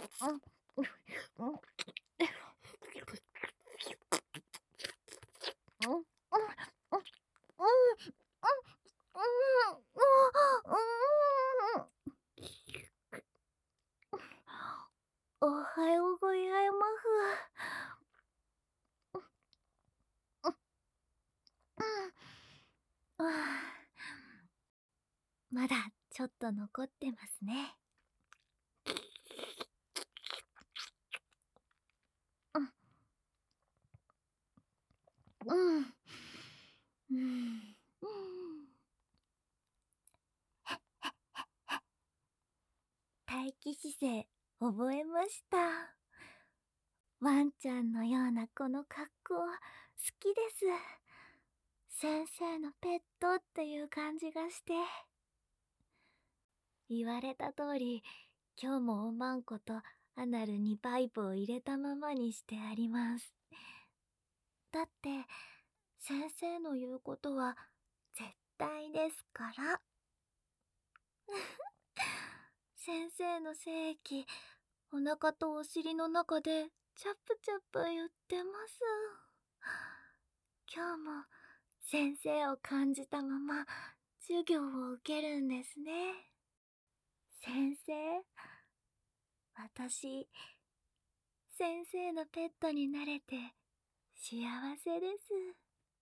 おはようございます。まだちょっと残ってますね。待機姿勢覚えました。ワンちゃんのようなこの格好好きです。先生のペットっていう感じがして。言われた通り、今日もおまんことアナルにパイプを入れたままにしてあります。だって、先生の言うことは絶対ですから。先生の精液、お腹とお尻の中でチャプチャプ言ってます。今日も先生を感じたまま授業を受けるんですね。先生、私、先生のペットになれて幸せです。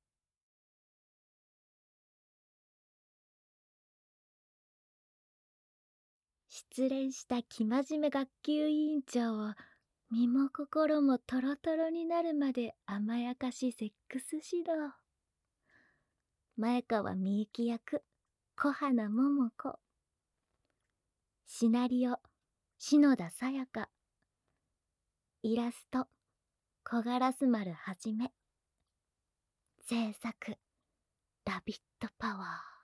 失恋した生真面目学級委員長を身も心もトロトロになるまで甘やかしセックス指導。前川みゆき役小花桃子。シナリオ篠田沙耶香。イラスト小烏丸はじめ。制作ラビットパワー。